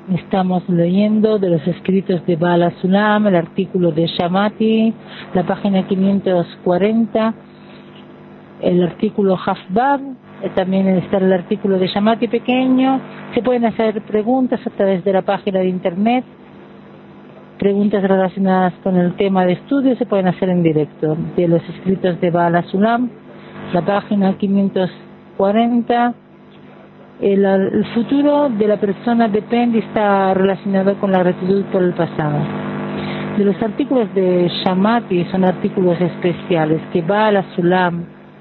Estamos leyendo de los escritos de Bala Sulam, el artículo de Shamati, la página 540, el artículo Hafbab, también está el artículo de Shamati pequeño. Se pueden hacer preguntas a través de la página de internet, preguntas relacionadas con el tema de estudio se pueden hacer en directo, de los escritos de Bala Sulam, la página 540. El futuro de la persona depende y está relacionado con la gratitud por el pasado. De los artículos de Shamati son artículos especiales que Bala Sulam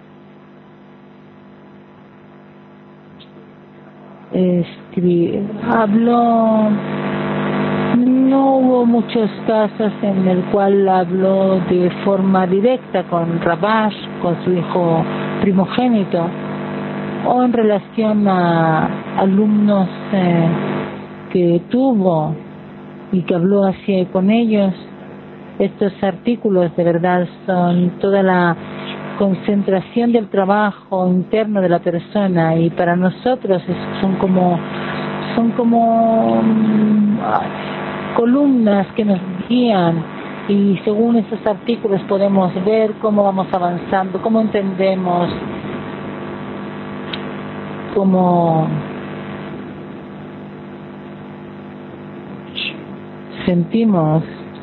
habló. No hubo muchos casos en el cual habló de forma directa con Rabash, con su hijo primogénito, o en relación a alumnos que tuvo y que habló así con ellos. Estos artículos de verdad son toda la concentración del trabajo interno de la persona, y para nosotros son como columnas que nos guían, y según esos artículos podemos ver cómo vamos avanzando, cómo entendemos, cómo sentimos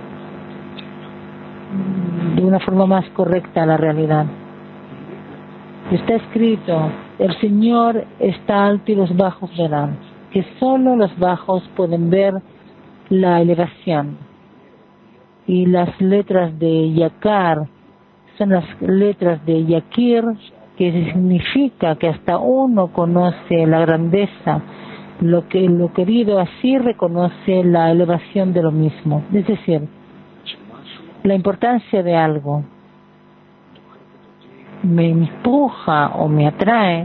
de una forma más correcta la realidad. Está escrito: el Señor está alto y los bajos verán, que solo los bajos pueden ver la elevación. Y las letras de Yakar son las letras de Yakir, que significa que hasta uno conoce la grandeza, lo querido así reconoce la elevación de lo mismo. Es decir, la importancia de algo me empuja o me atrae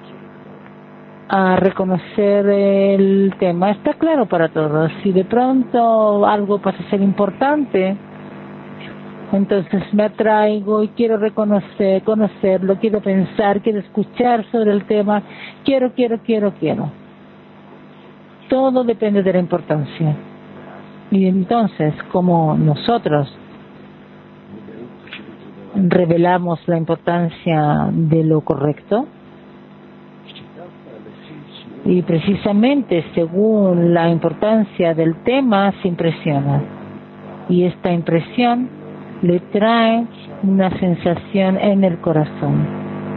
a reconocer el tema. Está claro para todos. Si de pronto algo pasa a ser importante, entonces me atraigo y quiero conocerlo, quiero pensar, quiero escuchar sobre el tema, quiero. Todo depende de la importancia. Y entonces, como nosotros revelamos la importancia de lo correcto, y precisamente según la importancia del tema se impresiona, y esta impresión le trae una sensación en el corazón.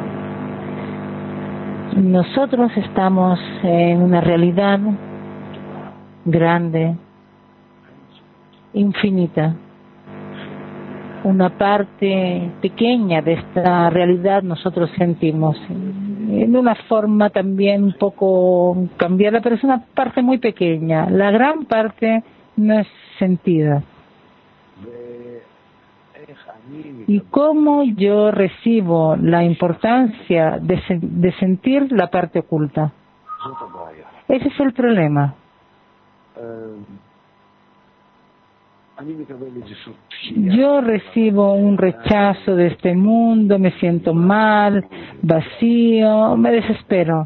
Nosotros estamos en una realidad grande, infinita. Una parte pequeña de esta realidad nosotros sentimos en una forma también un poco cambiada, pero es una parte muy pequeña. La gran parte no es sentida. ¿Y cómo yo recibo la importancia de sentir la parte oculta? Ese es el problema. Yo recibo un rechazo de este mundo, me siento mal, vacío, me desespero.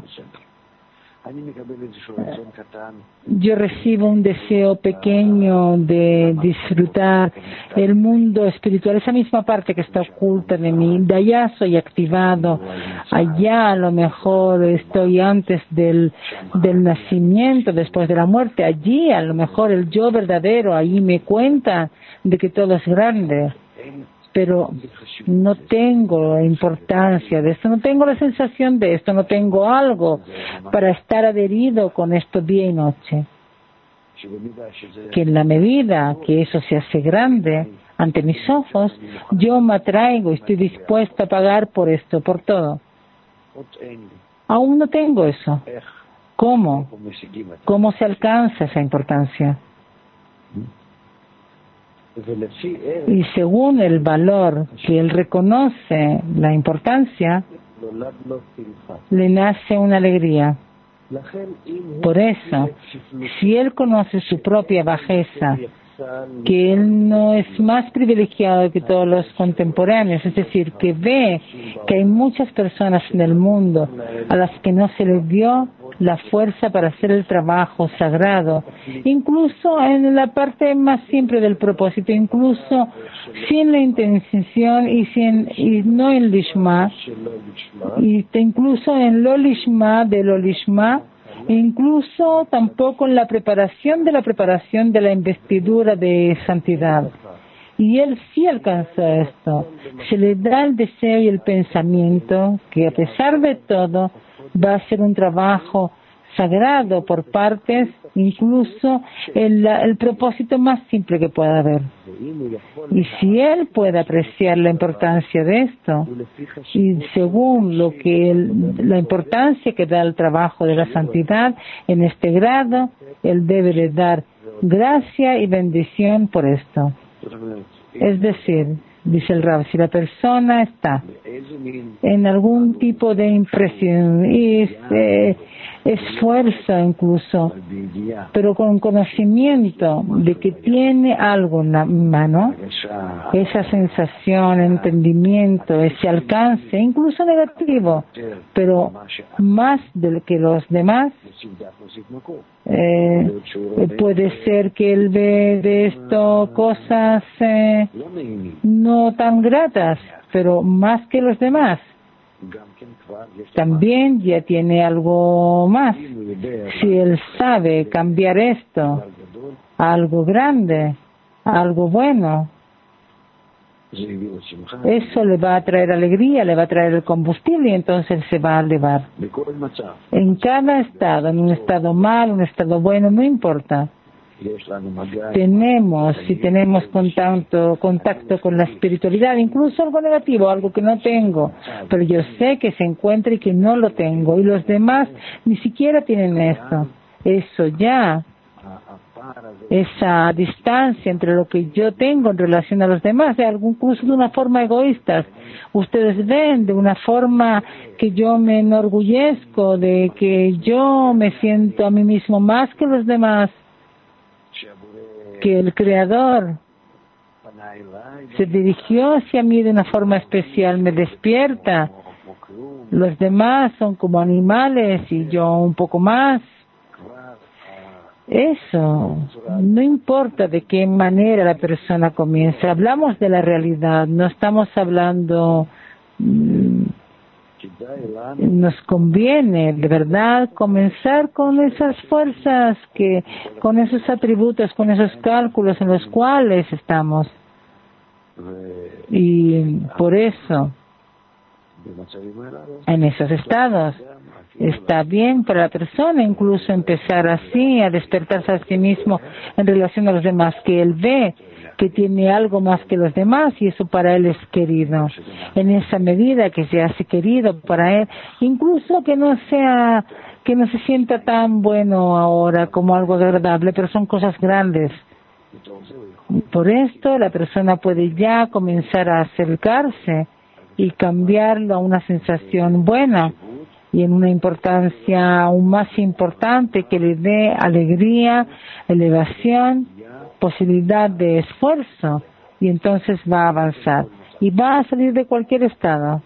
Yo recibo un deseo pequeño de disfrutar el mundo espiritual, esa misma parte que está oculta de mí. De allá soy activado, allá a lo mejor estoy antes del nacimiento, después de la muerte. Allí a lo mejor el yo verdadero, ahí me cuenta de que todo es grande. Pero no tengo importancia de esto, no tengo la sensación de esto, no tengo algo para estar adherido con esto día y noche. Que en la medida que eso se hace grande ante mis ojos, yo me atraigo y estoy dispuesto a pagar por esto, por todo. Aún no tengo eso. ¿Cómo? ¿Cómo se alcanza esa importancia? Y según el valor que él reconoce la importancia, le nace una alegría. Por eso, si él conoce su propia bajeza, que él no es más privilegiado que todos los contemporáneos, es decir, que ve que hay muchas personas en el mundo a las que no se les dio la fuerza para hacer el trabajo sagrado, incluso en la parte más simple del propósito, incluso sin la intención y no en lishma, y incluso en lo lishma de lo lishma, incluso tampoco en la preparación de la investidura de santidad. Y él sí alcanza esto. Se le da el deseo y el pensamiento que a pesar de todo va a ser un trabajo sagrado por partes, incluso el propósito más simple que pueda haber. Y si él puede apreciar la importancia de esto, y según la importancia que da el trabajo de la santidad en este grado, él debe de dar gracia y bendición por esto. Es decir, dice el Rab, si la persona está en algún tipo de impresión y esfuerzo incluso, pero con conocimiento de que tiene algo en la mano, esa sensación, entendimiento, ese alcance, incluso negativo, pero más que los demás, puede ser que él ve de esto cosas no tan gratas, pero más que los demás. También ya tiene algo más. Si él sabe cambiar esto a algo grande, a algo bueno, eso le va a traer alegría, le va a traer el combustible y entonces él se va a elevar. En cada estado, en un estado malo, un estado bueno, no importa. Si tenemos contacto con la espiritualidad, incluso algo negativo, algo que no tengo, pero yo sé que se encuentra y que no lo tengo, y los demás ni siquiera tienen esto. Eso ya, esa distancia entre lo que yo tengo en relación a los demás, incluso de una forma egoísta. Ustedes ven de una forma que yo me enorgullezco, de que yo me siento a mí mismo más que los demás, que el Creador se dirigió hacia mí de una forma especial, me despierta. Los demás son como animales y yo un poco más. Eso, no importa de qué manera la persona comienza. Hablamos de la realidad, no estamos hablando. Nos conviene de verdad comenzar con esas fuerzas, con esos atributos, con esos cálculos en los cuales estamos. Y por eso, en esos estados, está bien para la persona incluso empezar así, a despertarse a sí mismo en relación a los demás, que él ve que tiene algo más que los demás y eso para él es querido. En esa medida que se hace querido para él, incluso que no se sienta tan bueno ahora como algo agradable, pero son cosas grandes. Por esto la persona puede ya comenzar a acercarse y cambiarlo a una sensación buena y en una importancia aún más importante que le dé alegría, elevación, posibilidad de esfuerzo, y entonces va a avanzar y va a salir de cualquier estado,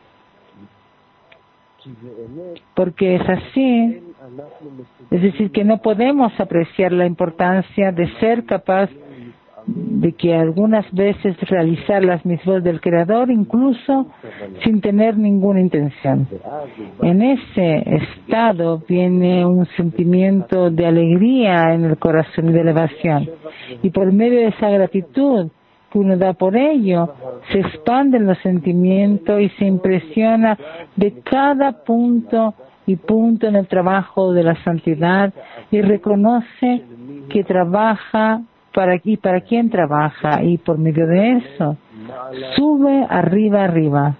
porque es así. Es decir, que no podemos apreciar la importancia de ser capaz de que algunas veces realizar las mitzvot del Creador incluso sin tener ninguna intención. En ese estado viene un sentimiento de alegría en el corazón y de elevación, y por medio de esa gratitud que uno da por ello, se expanden los sentimientos y se impresiona de cada punto y punto en el trabajo de la santidad y reconoce que trabaja para quién trabaja, y por medio de eso sube arriba.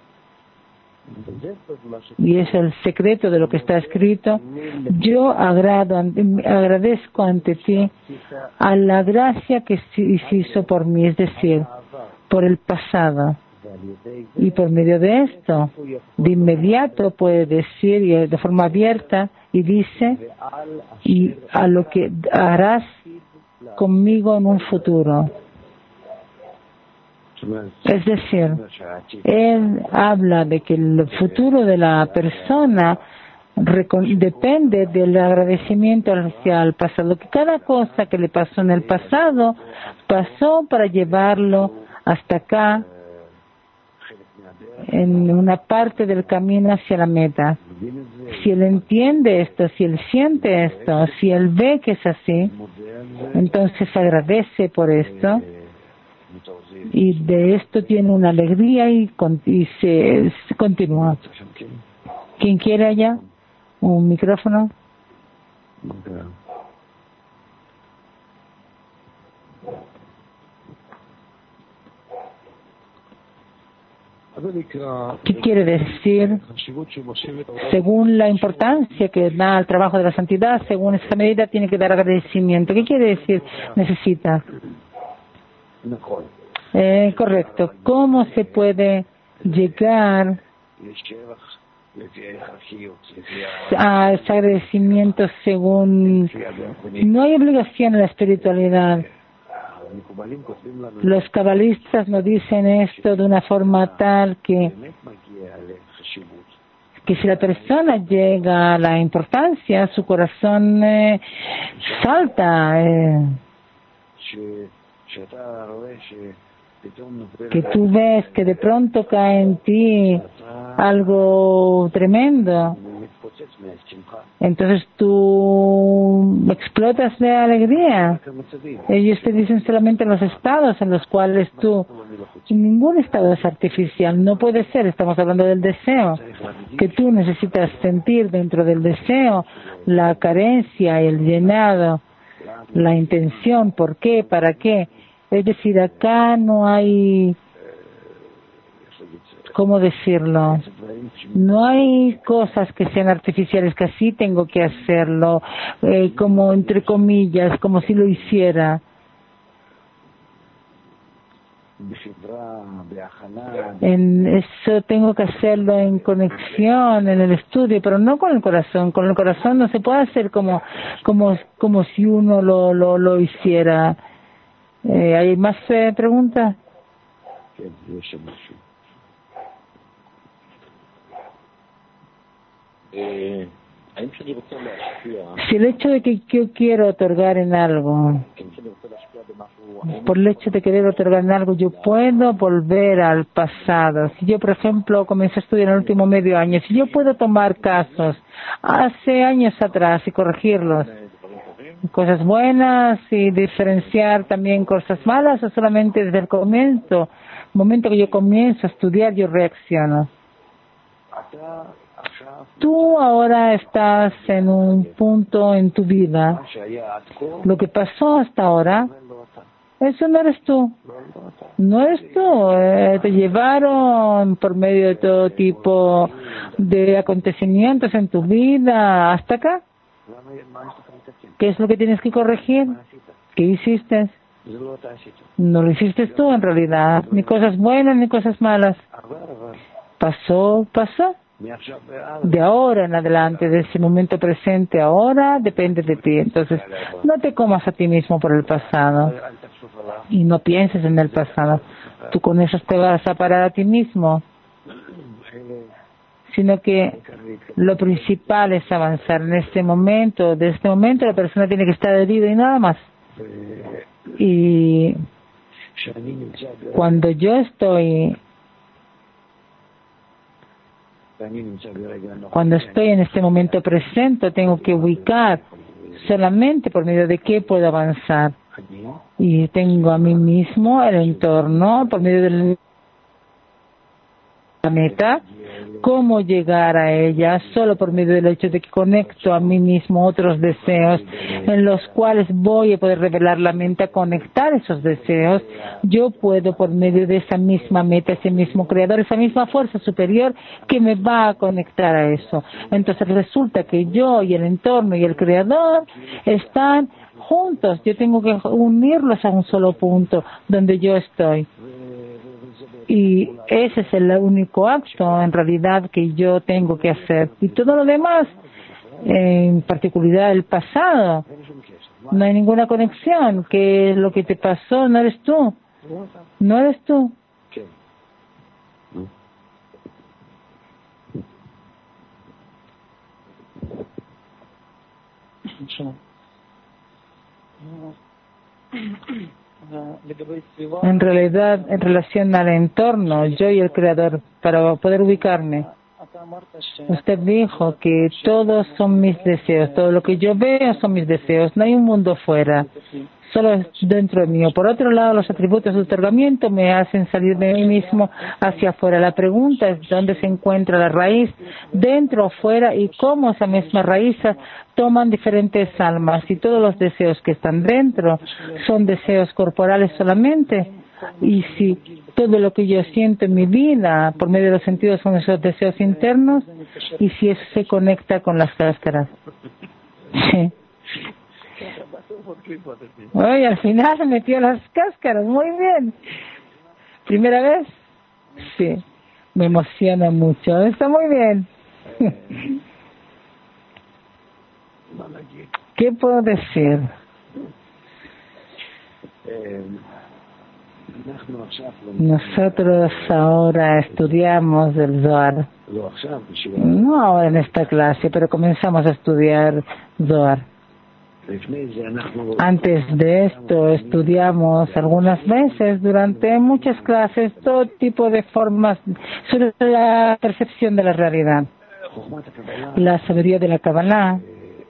Y es el secreto de lo que está escrito. Yo agradezco ante ti a la gracia que se hizo por mí, es decir, por el pasado. Y por medio de esto, de inmediato puede decir y de forma abierta, y dice, y a lo que harás conmigo en un futuro. Es decir, él habla de que el futuro de la persona depende del agradecimiento hacia el pasado, que cada cosa que le pasó en el pasado pasó para llevarlo hasta acá, en una parte del camino hacia la meta. Si él entiende esto, si él siente esto, si él ve que es así, entonces agradece por esto y de esto tiene una alegría y se continúa. ¿Quién quiere allá? ¿Un micrófono? ¿Qué quiere decir? Según la importancia que da al trabajo de la santidad, según esa medida tiene que dar agradecimiento. ¿Qué quiere decir? Necesita. Correcto. ¿Cómo se puede llegar a ese agradecimiento según... No hay obligación en la espiritualidad. Los cabalistas nos dicen esto de una forma tal que si la persona llega a la importancia, su corazón salta. Que tú ves que de pronto cae en ti algo tremendo, entonces tú explotas de alegría. Ellos te dicen solamente los estados en los cuales ningún estado es artificial, no puede ser. Estamos hablando del deseo, que tú necesitas sentir dentro del deseo la carencia, el llenado, la intención, ¿por qué? ¿Para qué? Es decir, acá no hay, ¿cómo decirlo? No hay cosas que sean artificiales, que así tengo que hacerlo, como entre comillas, como si lo hiciera. En eso tengo que hacerlo en conexión, en el estudio, pero no con el corazón. Con el corazón no se puede hacer como si uno lo hiciera. ¿Hay más preguntas? Si el hecho de que yo quiero otorgar en algo, por el hecho de querer otorgar en algo, yo puedo volver al pasado. Si yo, por ejemplo, comencé a estudiar en el último medio año, si yo puedo tomar casos hace años atrás y corregirlos, cosas buenas y diferenciar también cosas malas, o solamente desde el momento que yo comienzo a estudiar, yo reacciono. Tú ahora estás en un punto en tu vida. Lo que pasó hasta ahora, eso no eres tú. No eres tú. Te llevaron por medio de todo tipo de acontecimientos en tu vida hasta acá. ¿Qué es lo que tienes que corregir? ¿Qué hiciste? No lo hiciste tú en realidad. Ni cosas buenas ni cosas malas. Pasó. De ahora en adelante, de ese momento presente ahora, depende de ti. Entonces, no te comas a ti mismo por el pasado y no pienses en el pasado. Tú con eso te vas a parar a ti mismo, sino que lo principal es avanzar en este momento. De este momento la persona tiene que estar herida y nada más. Y cuando yo estoy en este momento presente, tengo que ubicar solamente por medio de qué puedo avanzar. Y tengo a mí mismo, el entorno, por medio de la meta, cómo llegar a ella, solo por medio del hecho de que conecto a mí mismo otros deseos, en los cuales voy a poder revelar la mente a conectar esos deseos. Yo puedo, por medio de esa misma meta, ese mismo creador, esa misma fuerza superior que me va a conectar a eso. Entonces resulta que yo y el entorno y el creador están juntos. Yo tengo que unirlos a un solo punto donde yo estoy. Y ese es el único acto en realidad que yo tengo que hacer. Y todo lo demás, en particular el pasado, no hay ninguna conexión. Que lo que te pasó no eres tú. No eres tú. En realidad, en relación al entorno, yo y el Creador, para poder ubicarme, usted dijo que todos son mis deseos, todo lo que yo veo son mis deseos, no hay un mundo fuera, solo es dentro de mí. Por otro lado, los atributos de otorgamiento me hacen salir de mí mismo hacia afuera. La pregunta es dónde se encuentra la raíz, dentro o fuera, y cómo esa misma raíz toman diferentes almas, y todos los deseos que están dentro son deseos corporales solamente, y si todo lo que yo siento en mi vida por medio de los sentidos son esos deseos internos, y si eso se conecta con las cáscaras. Sí. Oye, al final se metió las cáscaras, muy bien. ¿Primera vez? Sí, me emociona mucho, está muy bien. ¿Qué puedo decir? Nosotros ahora estudiamos el Zohar. No ahora en esta clase, pero comenzamos a estudiar Zohar. Antes de esto estudiamos algunas veces durante muchas clases todo tipo de formas sobre la percepción de la realidad. La sabiduría de la Kabbalah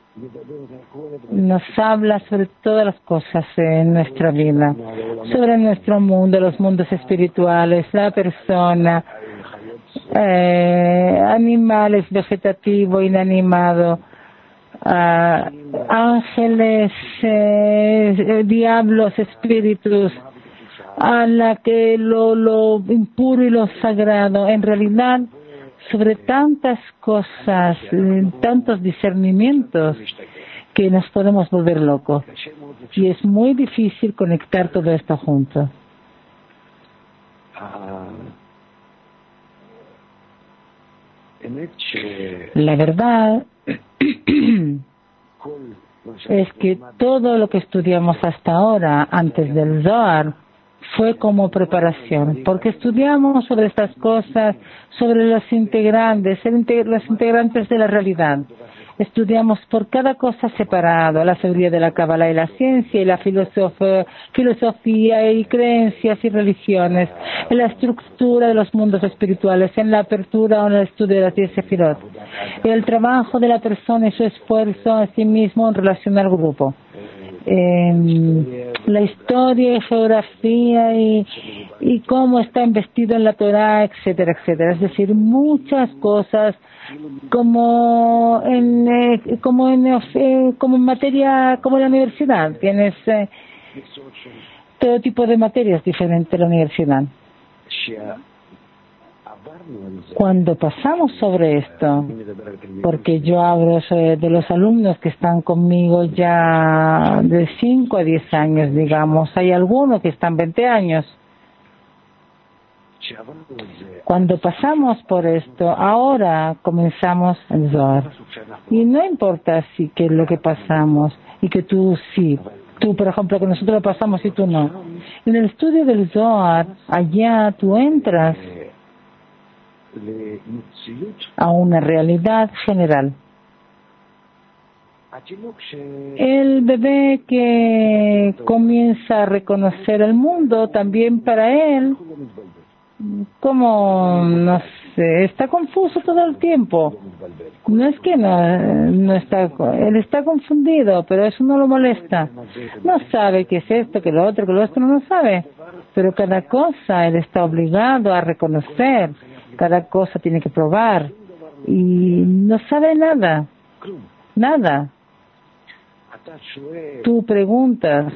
nos habla sobre todas las cosas en nuestra vida, sobre nuestro mundo, los mundos espirituales, la persona, animales, vegetativo, inanimado, ángeles, diablos, espíritus, a la que lo impuro y lo sagrado. En realidad, sobre tantas cosas, tantos discernimientos, que nos podemos volver locos. Y es muy difícil conectar todo esto junto. La verdad es que todo lo que estudiamos hasta ahora, antes del Zohar, fue como preparación, porque estudiamos sobre estas cosas, sobre los integrantes de la realidad. Estudiamos por cada cosa separado, la sabiduría de la Kabbalah y la ciencia, y la filosofía y creencias y religiones, en la estructura de los mundos espirituales, en la apertura o en el estudio de las 10 sefirot, el trabajo de la persona y su esfuerzo a sí mismo en relación al grupo. La historia y geografía y cómo está investido en la Torah, etcétera, etcétera. Es decir, muchas cosas como en materia, como en la universidad. Tienes todo tipo de materias diferentes en la universidad. Cuando pasamos sobre esto, porque yo hablo de los alumnos que están conmigo ya de 5 a 10 años, digamos, hay algunos que están 20 años. Cuando pasamos por esto, ahora comenzamos el Zohar. Y no importa si que lo que pasamos, y que tú sí, tú por ejemplo, que nosotros lo pasamos y tú no. En el estudio del Zohar, allá tú entras a una realidad general. El bebé que comienza a reconocer el mundo, también para él, como, no sé, está confuso todo el tiempo. No es que no está, él está confundido, pero eso no lo molesta. No sabe qué es esto, qué es lo otro, no lo sabe. Pero cada cosa él está obligado a reconocer. Cada cosa tiene que probar y no sabe nada, nada. Tú preguntas,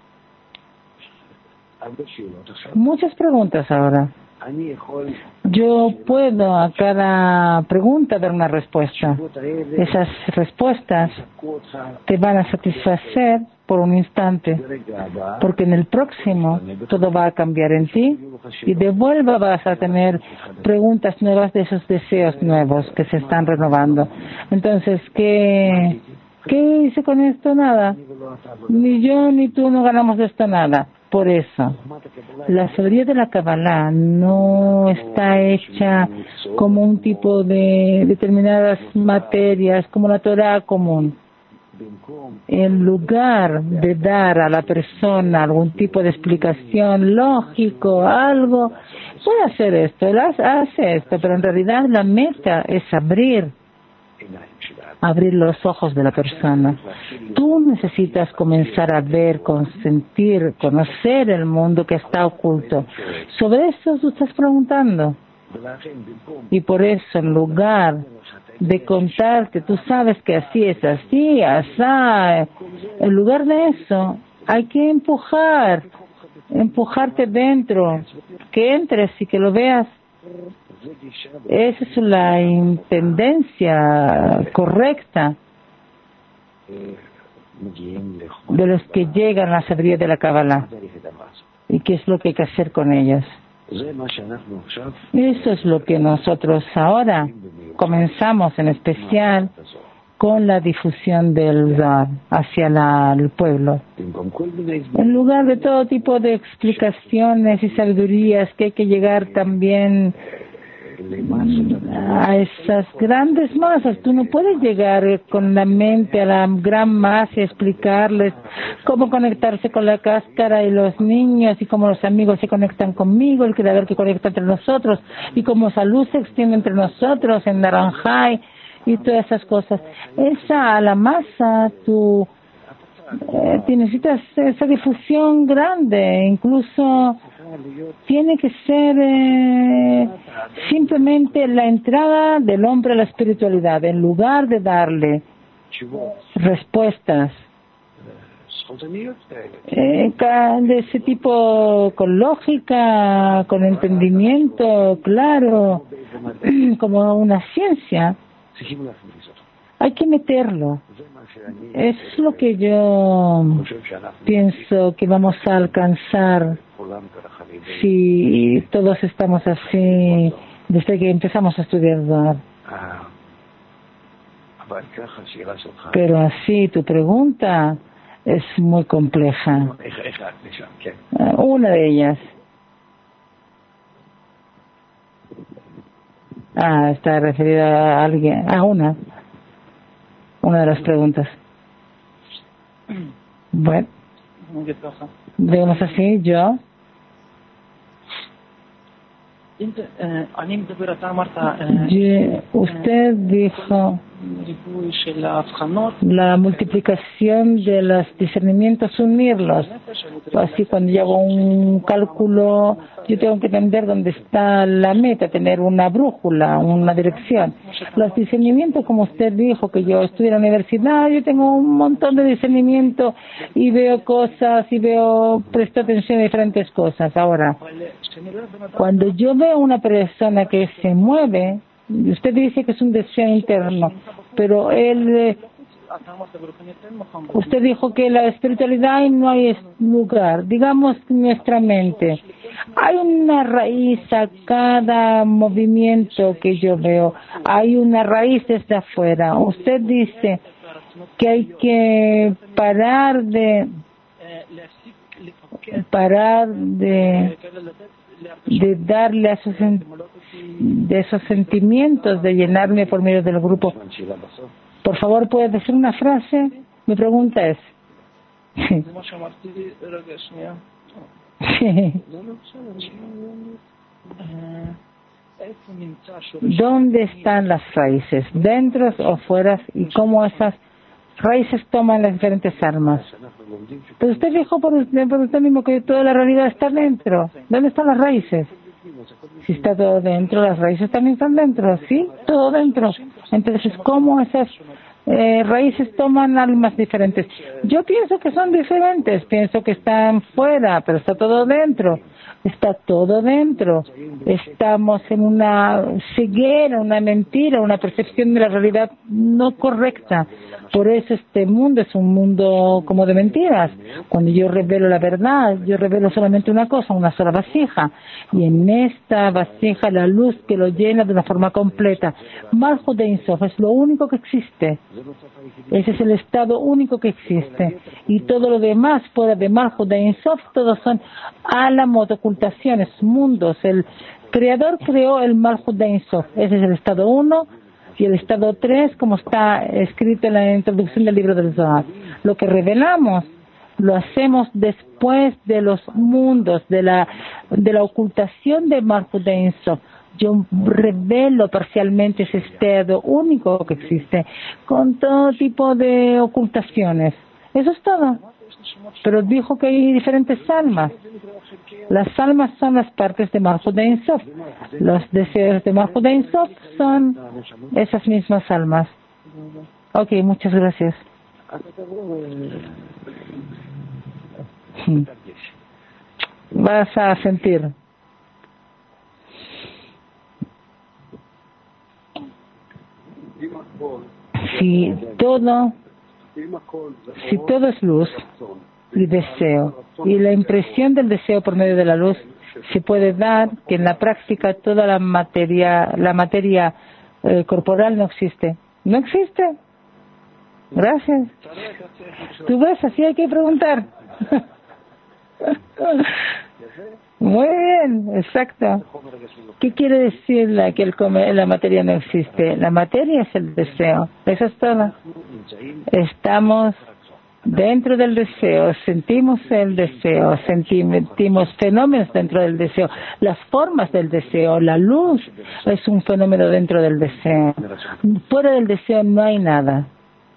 muchas preguntas ahora. Yo puedo a cada pregunta dar una respuesta. Esas respuestas te van a satisfacer por un instante, porque en el próximo todo va a cambiar en ti y de vuelta vas a tener preguntas nuevas de esos deseos nuevos que se están renovando. Entonces, ¿qué hice con esto? Nada. Ni yo ni tú no ganamos de esto nada. Por eso, la sabiduría de la Kabbalah no está hecha como un tipo de determinadas materias, como la Torah común. En lugar de dar a la persona algún tipo de explicación lógico, algo, puede hacer esto, él hace esto, pero en realidad la meta es abrir los ojos de la persona. Tú necesitas comenzar a ver, consentir, conocer el mundo que está oculto. Sobre eso tú estás preguntando. Y por eso, en lugar de contarte, tú sabes que así es así, asá, en lugar de eso, hay que empujarte dentro, que entres y que lo veas. Esa es la tendencia correcta de los que llegan a la sabiduría de la Kabbalah. ¿Y qué es lo que hay que hacer con ellos? Eso es lo que nosotros ahora comenzamos, en especial con la difusión del Zohar hacia el pueblo. En lugar de todo tipo de explicaciones y sabidurías, que hay que llegar también a esas grandes masas. Tú no puedes llegar con la mente a la gran masa y explicarles cómo conectarse con la cáscara y los niños y cómo los amigos se conectan conmigo, el creador que conecta entre nosotros y cómo esa luz se extiende entre nosotros en Naranjay y todas esas cosas. A la masa tú necesitas esa difusión grande, incluso tiene que ser simplemente la entrada del hombre a la espiritualidad, en lugar de darle respuestas de ese tipo, con lógica, con entendimiento claro, como una ciencia. Hay que meterlo. Es lo que yo pienso que vamos a alcanzar si todos estamos así desde que empezamos a estudiar Zohar. Pero así tu pregunta es muy compleja. Una de ellas. Está referida a alguien, una de las preguntas. Bueno, digamos así, yo. Usted dijo la multiplicación de los discernimientos, unirlos. Así, cuando yo hago un cálculo, yo tengo que entender dónde está la meta, tener una brújula, una dirección. Los discernimientos, como usted dijo, que yo estudié en la universidad, yo tengo un montón de discernimiento y veo cosas y presto atención a diferentes cosas. Ahora, cuando yo veo una persona que se mueve, usted dice que es un deseo interno, pero usted dijo que la espiritualidad no hay lugar, digamos nuestra mente. Hay una raíz a cada movimiento que yo veo, hay una raíz desde afuera. Usted dice que hay que parar de darle a esos sentimientos, de llenarme por medio del grupo. Por favor, ¿puedes decir una frase? Mi pregunta es. ¿Dónde están las raíces? ¿Dentro o fuera? ¿Y cómo esas raíces toman las diferentes almas? Pero usted dijo por usted mismo que toda la realidad está dentro. ¿Dónde están las raíces? Si está todo dentro, las raíces también están dentro, ¿sí? Todo dentro. Entonces, ¿cómo esas raíces toman almas diferentes? Yo pienso que son diferentes, pienso que están fuera, pero está todo dentro. Está todo dentro. Estamos en una ceguera, una mentira, una percepción de la realidad no correcta. Por eso este mundo es un mundo como de mentiras. Cuando yo revelo la verdad, yo revelo solamente una cosa, una sola vasija. Y en esta vasija la luz que lo llena de una forma completa. Malhut de Ein Sof es lo único que existe. Ese es el estado único que existe. Y todo lo demás fuera de Malhut de Ein Sof, todos son álamos, ocultaciones, mundos. El Creador creó el Malhut de Ein Sof. Ese es el estado uno y el estado 3, como está escrito en la introducción del libro del Zohar. Lo que revelamos lo hacemos después de los mundos, de la ocultación de Malchut Ein Sof. Yo revelo parcialmente ese estado único que existe, con todo tipo de ocultaciones. Eso es todo. Pero dijo que hay diferentes almas. Las almas son las partes de Malchut Ein Sof. Los deseos de Malchut Ein Sof son esas mismas almas. Ok, muchas gracias. Vas a sentir. Si todo es luz y deseo, y la impresión del deseo por medio de la luz, se puede dar que en la práctica toda la materia corporal no existe. No existe. Gracias. Tú ves, así hay que preguntar. Muy bien, exacto. ¿Qué quiere decir que la materia no existe? La materia es el deseo. Eso es todo. Estamos dentro del deseo, sentimos el deseo, sentimos fenómenos dentro del deseo, las formas del deseo, la luz es un fenómeno dentro del deseo. Fuera del deseo no hay nada.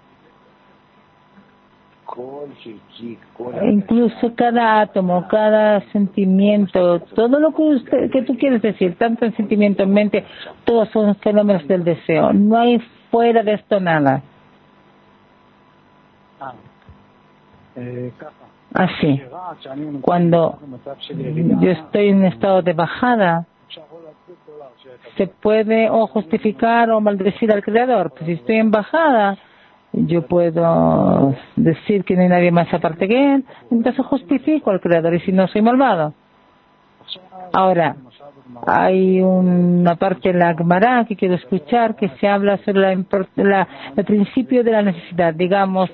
Incluso cada átomo, cada sentimiento, todo lo que tú quieres decir, tanto en sentimiento, en mente, todos son fenómenos del deseo. No hay fuera de esto nada. Así, cuando yo estoy en estado de bajada, se puede o justificar o maldecir al Creador. Pues si estoy en bajada, yo puedo decir que no hay nadie más aparte que Él, entonces justifico al Creador, y si no, soy malvado. Ahora, hay una parte en la Gemara que quiero escuchar, que se habla sobre el principio de la necesidad. Digamos,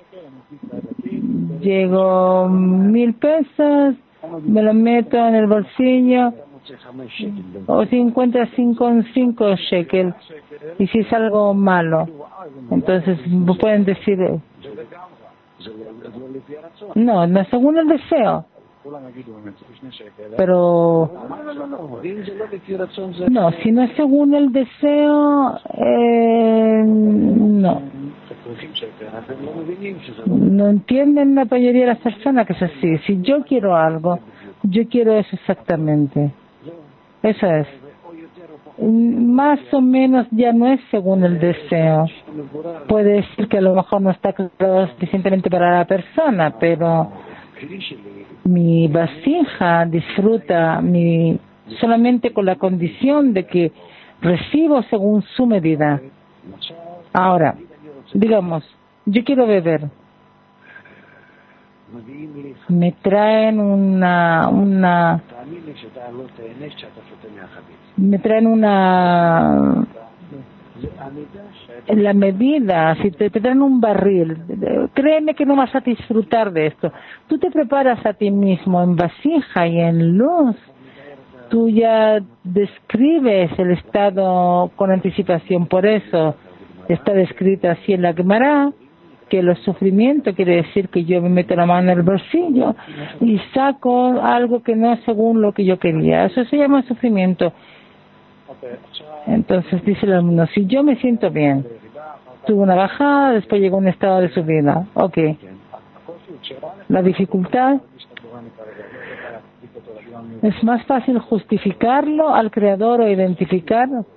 llego 1,000 pesos, me lo meto en el bolsillo, o si encuentras 5 shekel, y si es algo malo, entonces pueden decir, no es según el deseo. Pero no, si no es según el deseo, no entienden la mayoría de las personas que es así. Si yo quiero algo, yo quiero eso exactamente. Eso es. Más o menos ya no es según el deseo. Puede decir que a lo mejor no está claro suficientemente para la persona, pero mi vasija disfruta solamente con la condición de que recibo según su medida. Ahora, digamos, yo quiero beber. Me traen una en la medida, si te traen un barril, créeme que no vas a disfrutar de esto. Tú te preparas a ti mismo en vasija y en luz. Tú ya describes el estado con anticipación. Por eso está descrito así en la Gemara, que los sufrimientos quiere decir que yo me meto la mano en el bolsillo y saco algo que no es según lo que yo quería. Eso se llama sufrimiento. Entonces dice el alumno, si yo me siento bien, tuve una bajada, después llegó un estado de subida. Ok. La dificultad es más fácil justificarlo al Creador o identificarlo.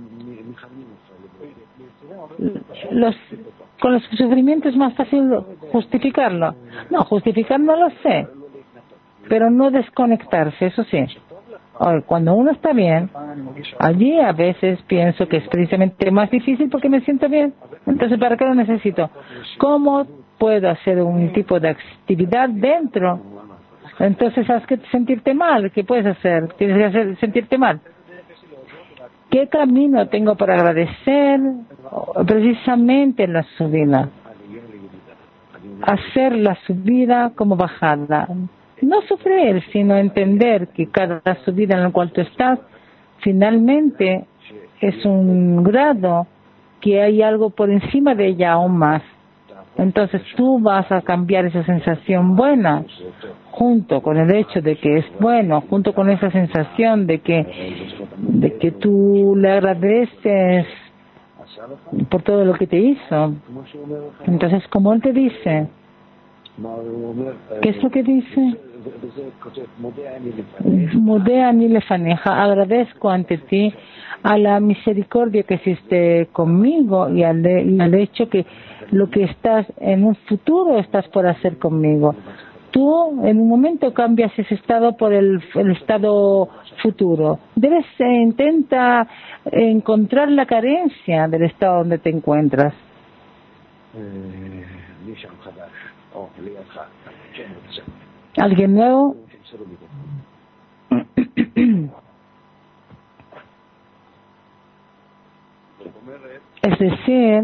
Con los sufrimientos es más fácil justificarlo. No, justificar no lo sé, pero no desconectarse, eso sí. Cuando uno está bien, allí a veces pienso que es precisamente más difícil porque me siento bien. Entonces, ¿para qué lo necesito? ¿Cómo puedo hacer un tipo de actividad dentro? Entonces, ¿sabes que sentirte mal? ¿Qué puedes hacer? Tienes que sentirte mal. ¿Qué camino tengo para agradecer precisamente en la subida? Hacer la subida como bajada. No sufrir, sino entender que cada subida en la cual tú estás, finalmente es un grado que hay algo por encima de ella aún más. Entonces tú vas a cambiar esa sensación buena junto con el hecho de que es bueno, junto con esa sensación de que tú le agradeces por todo lo que te hizo. Entonces, como él te dice, ¿qué es lo que dice? Modea ni lefaneja, agradezco ante ti a la misericordia que existe conmigo y al hecho que lo que estás en un futuro estás por hacer conmigo. Tú en un momento cambias ese estado por el estado futuro. Intenta encontrar la carencia del estado donde te encuentras. ¿Alguien nuevo? Es decir,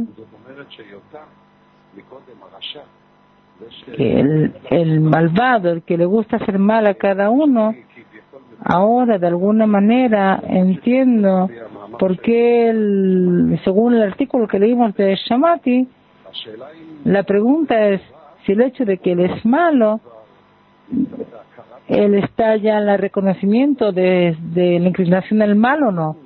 que el malvado, el que le gusta hacer mal a cada uno, ahora de alguna manera entiendo por qué, según el artículo que leímos de Shamati, la pregunta es si el hecho de que él es malo, él está ya en el reconocimiento de la inclinación al mal o no.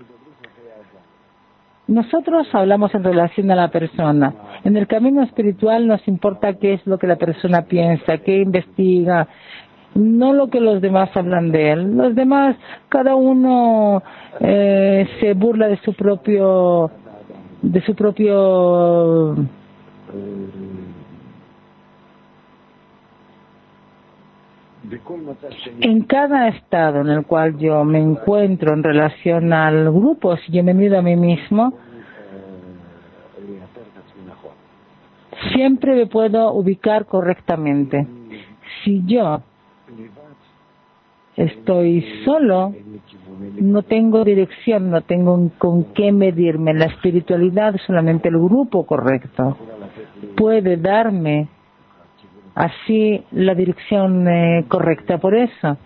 Nosotros hablamos en relación a la persona. En el camino espiritual nos importa qué es lo que la persona piensa, qué investiga, no lo que los demás hablan de él. Los demás, cada uno se burla de su propio en cada estado en el cual yo me encuentro en relación al grupo, si yo me miro a mí mismo, siempre me puedo ubicar correctamente. Si yo estoy solo, no tengo dirección, no tengo con qué medirme. La espiritualidad, solamente el grupo correcto puede darme así la dirección correcta. Por eso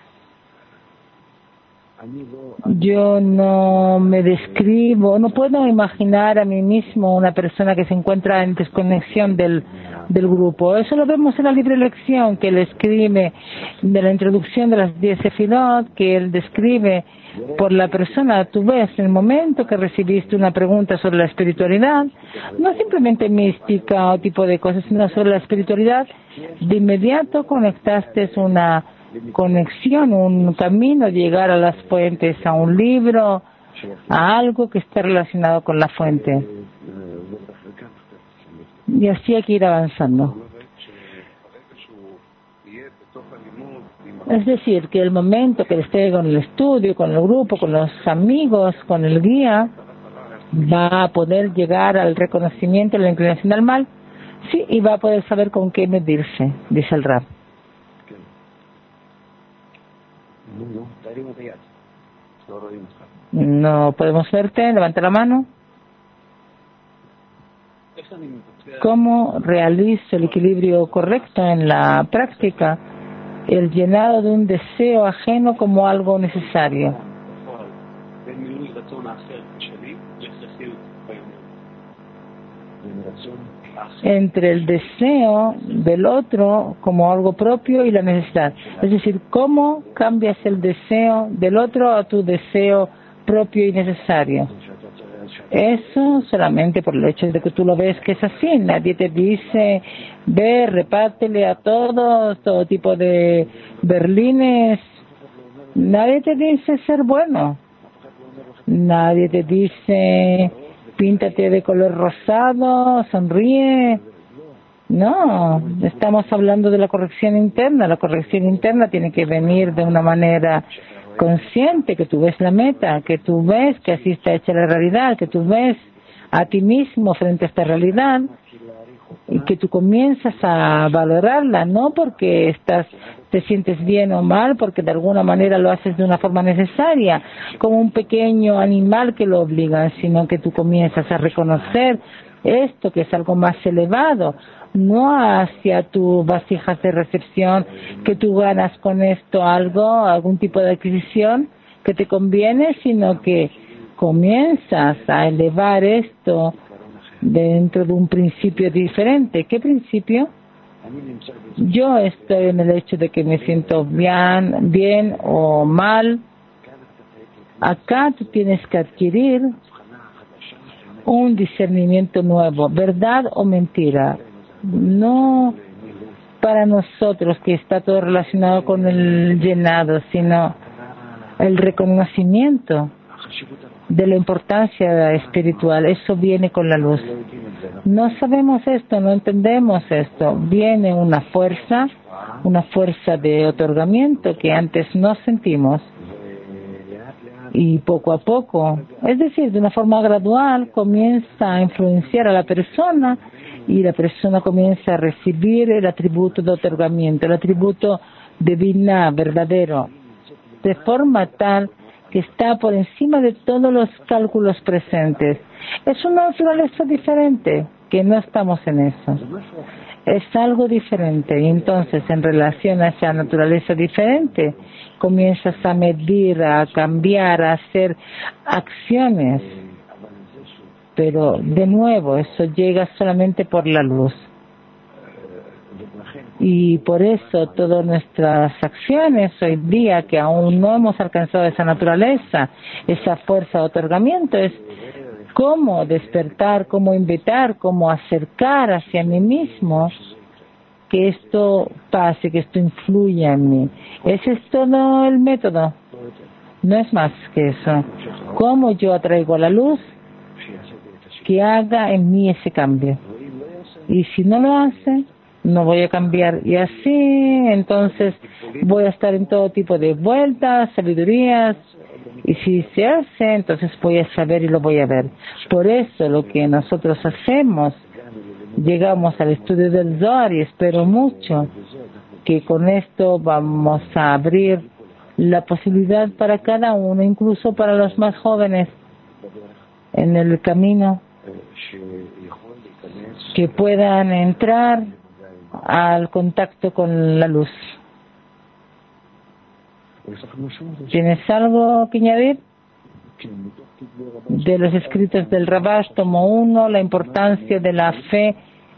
yo no me describo, no puedo imaginar a mí mismo una persona que se encuentra en desconexión del grupo. Eso lo vemos en la libre lección que él escribe de la introducción de las 10 Sefirot, que él describe por la persona. Tú ves en el momento que recibiste una pregunta sobre la espiritualidad, no simplemente mística o tipo de cosas, sino sobre la espiritualidad, de inmediato conectaste una conexión, un camino, llegar a las fuentes, a un libro, a algo que esté relacionado con la fuente. Y así hay que ir avanzando. Es decir, que el momento que esté con el estudio, con el grupo, con los amigos, con el guía, va a poder llegar al reconocimiento de la inclinación al mal, sí, y va a poder saber con qué medirse, dice el Rab. No podemos verte, levanta la mano. ¿Cómo realizo el equilibrio correcto en la práctica? El llenado de un deseo ajeno como algo necesario. Entre el deseo del otro como algo propio y la necesidad. Es decir, ¿cómo cambias el deseo del otro a tu deseo propio y necesario? Eso solamente por el hecho de que tú lo ves que es así. Nadie te dice, ve, repártele a todos, todo tipo de berlines. Nadie te dice ser bueno. Nadie te dice, píntate de color rosado, sonríe. No, estamos hablando de la corrección interna. La corrección interna tiene que venir de una manera consciente, que tú ves la meta, que tú ves que así está hecha la realidad, que tú ves a ti mismo frente a esta realidad y que tú comienzas a valorarla, no porque te sientes bien o mal, porque de alguna manera lo haces de una forma necesaria, como un pequeño animal que lo obliga, sino que tú comienzas a reconocer esto que es algo más elevado, no hacia tus vasijas de recepción, que tú ganas con esto algún tipo de adquisición que te conviene, sino que comienzas a elevar esto dentro de un principio diferente. ¿Qué principio? Yo estoy en el hecho de que me siento bien o mal. Acá tú tienes que adquirir un discernimiento nuevo, verdad o mentira. No para nosotros que está todo relacionado con el llenado, sino el reconocimiento de la importancia espiritual. Eso viene con la luz. No sabemos esto, no entendemos esto. Viene una fuerza de otorgamiento que antes no sentimos. Y poco a poco, es decir, de una forma gradual, comienza a influenciar a la persona y la persona comienza a recibir el atributo de otorgamiento, el atributo divina, verdadero, de forma tal que está por encima de todos los cálculos presentes. Es una naturaleza diferente, que no estamos en eso. Es algo diferente. Y entonces, en relación a esa naturaleza diferente, comienzas a medir, a cambiar, a hacer acciones. Pero, de nuevo, eso llega solamente por la luz. Y por eso todas nuestras acciones hoy día, que aún no hemos alcanzado esa naturaleza, esa fuerza de otorgamiento, es cómo despertar, cómo invitar, cómo acercar hacia mí mismo que esto pase, que esto influya en mí. Ese es todo el método. No es más que eso. Cómo yo atraigo la luz que haga en mí ese cambio. Y si no lo hace, no voy a cambiar. Y así, entonces, voy a estar en todo tipo de vueltas, sabidurías. Y si se hace, entonces voy a saber y lo voy a ver. Por eso lo que nosotros hacemos, llegamos al estudio del Zohar y espero mucho que con esto vamos a abrir la posibilidad para cada uno, incluso para los más jóvenes, en el camino, que puedan entrar al contacto con la luz. ¿Tienes algo que añadir? De los escritos del Rabash, tomo 1, la importancia de la fe,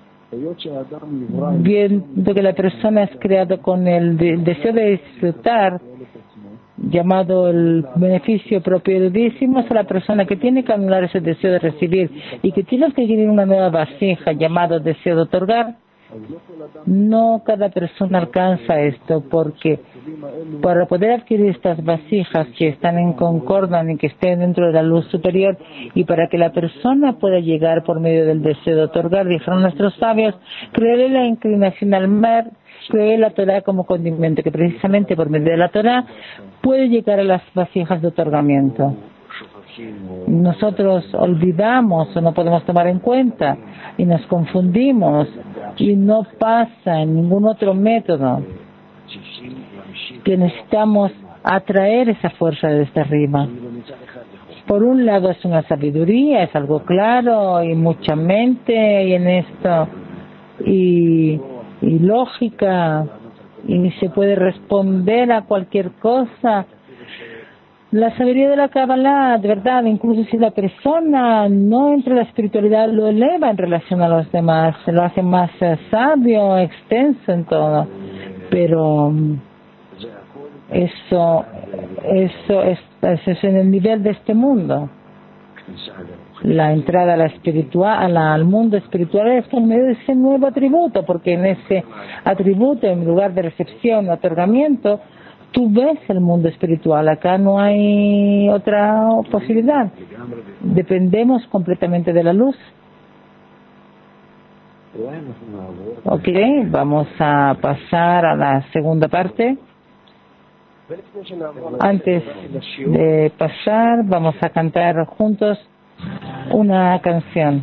viendo que la persona es creada con el deseo de disfrutar, llamado el beneficio propiedísimo, es la persona que tiene que anular ese deseo de recibir y que tiene que adquirir una nueva vasija llamado deseo de otorgar. No cada persona alcanza esto, porque para poder adquirir estas vasijas que están en concordancia y que estén dentro de la luz superior, y para que la persona pueda llegar por medio del deseo de otorgar, dijeron nuestros sabios, creer la inclinación al mar, creer la Torah como condimento, que precisamente por medio de la Torah puede llegar a las vasijas de otorgamiento. Nosotros olvidamos o no podemos tomar en cuenta y nos confundimos y no pasa en ningún otro método, que necesitamos atraer esa fuerza desde arriba. Por un lado es una sabiduría, es algo claro y mucha mente y en esto y lógica, y se puede responder a cualquier cosa. La sabiduría de la Kabbalah, de verdad, incluso si la persona no entra en la espiritualidad, lo eleva en relación a los demás, lo hace más sabio, extenso en todo. Pero eso es en el nivel de este mundo. La entrada a la espiritual, al mundo espiritual es por medio de ese nuevo atributo, porque en ese atributo, en lugar de recepción o otorgamiento, tú ves el mundo espiritual. Acá no hay otra posibilidad. Dependemos completamente de la luz. Ok, vamos a pasar a la segunda parte. Antes de pasar, vamos a cantar juntos una canción.